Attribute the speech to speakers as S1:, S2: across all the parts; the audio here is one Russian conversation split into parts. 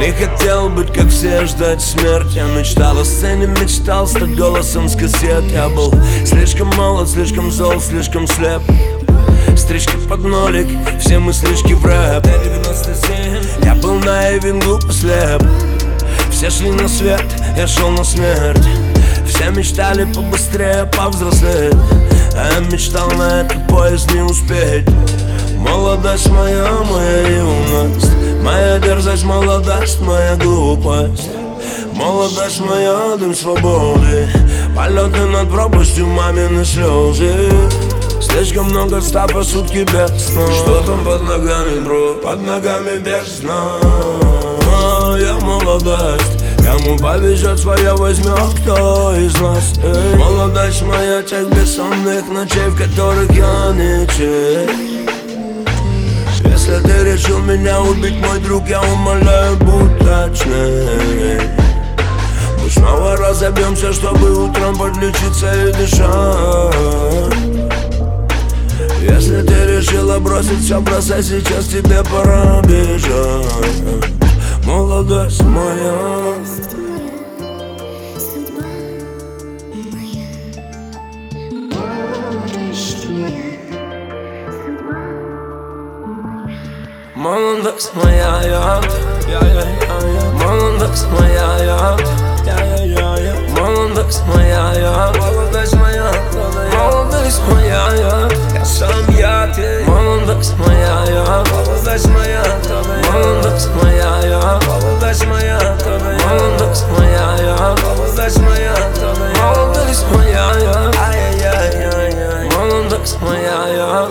S1: Не хотел быть как все, ждать смерть. Я мечтал о сцене, мечтал стать голосом с кассет. Я был слишком молод, слишком зол, слишком слеп. Стрижки под нолик, все мыслишки в рэп. Я был наивен, глупо слеп. Все шли на свет, я шел на смерть. Все мечтали побыстрее повзрослеть, а я мечтал на этот поезд не успеть. Молодость моя, моя юность, моя дерзость, молодость, моя глупость. Молодость моя, дым свободы, полеты над пропастью, мамины слезы. Слишком много ста по сутки без сна. Что там под ногами, бро? Под ногами бездна. Я молодость, кому повезет, свое возьмет кто из нас. Молодость моя, тех бессонных ночей, в которых я не чей. Если ты решил меня убить, мой друг, я умоляю, будь точней. Мы снова разобьемся, чтобы утром подлечиться и дышать. Если ты решила бросить все, бросай, сейчас тебе пора бежать. Молодость моя. Молодость моя, молодость моя, молодость моя, молодость моя, молодость моя, я сам я ты. Молодость моя, молодость моя, молодость моя, молодость моя, молодость моя, молодость моя, молодость моя, ай-яй-яй-яй, молодость моя.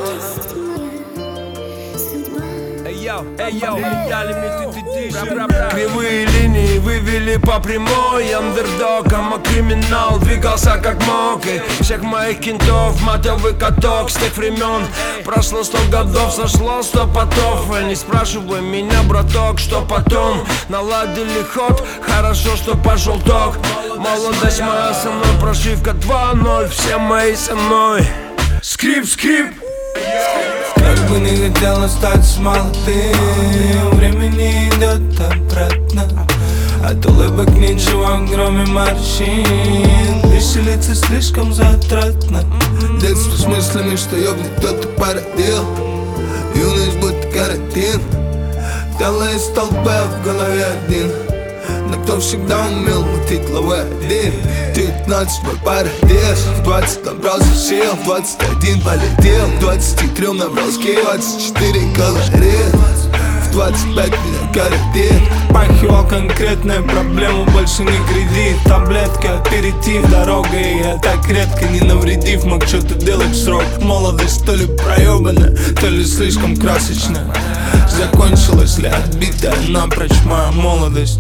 S1: Кривые линии вывели по прямой. Андердогом, а криминал двигался как мог. И всех моих кентов матовый каток с тех времен. Прошло 100 годов, сошло 100 потов. Не спрашивай меня, браток, что потом. Наладили ход, хорошо, что пошел ток. Молодость моя со мной, прошивка 2-0. Все мои со мной. Скрип, скрип.
S2: Как бы не хотелось стать молодым, времени идет обратно. От улыбок ничего, кроме морщин. Веселиться слишком затратно.
S3: Детство с мыслями, что ёбнет кто-то породил. Юность будто карантин. Тело из толпы, в голове один. Но кто всегда умел мутить главой один. 19 мой парадес, в 20 набрался сил, в 21 полетел, в 23 набрал скилл, 24 колорит, в 25 меня каратит.
S2: Пахивал конкретная проблема, больше не кредит. Таблетка, аперитив, дорога, и я так редко, не навредив, мог что-то делать в срок. Молодость то ли проебанная, то ли слишком красочная. Закончилась ли отбитая напрочь моя молодость?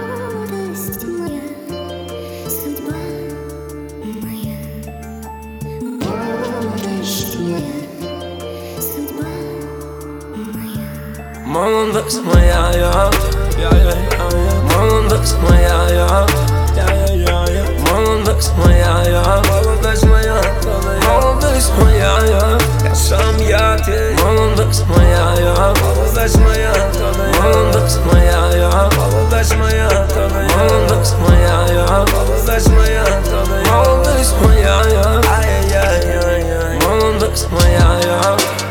S1: Молодость моя, молодость моя, молодость моя, молодость моя, молодость моя, я сам я ты. Молодость моя, молодость моя, молодость моя, молодость моя, молодость моя, молодость моя, молодость моя, ай-яй-яй-яй, молодость моя.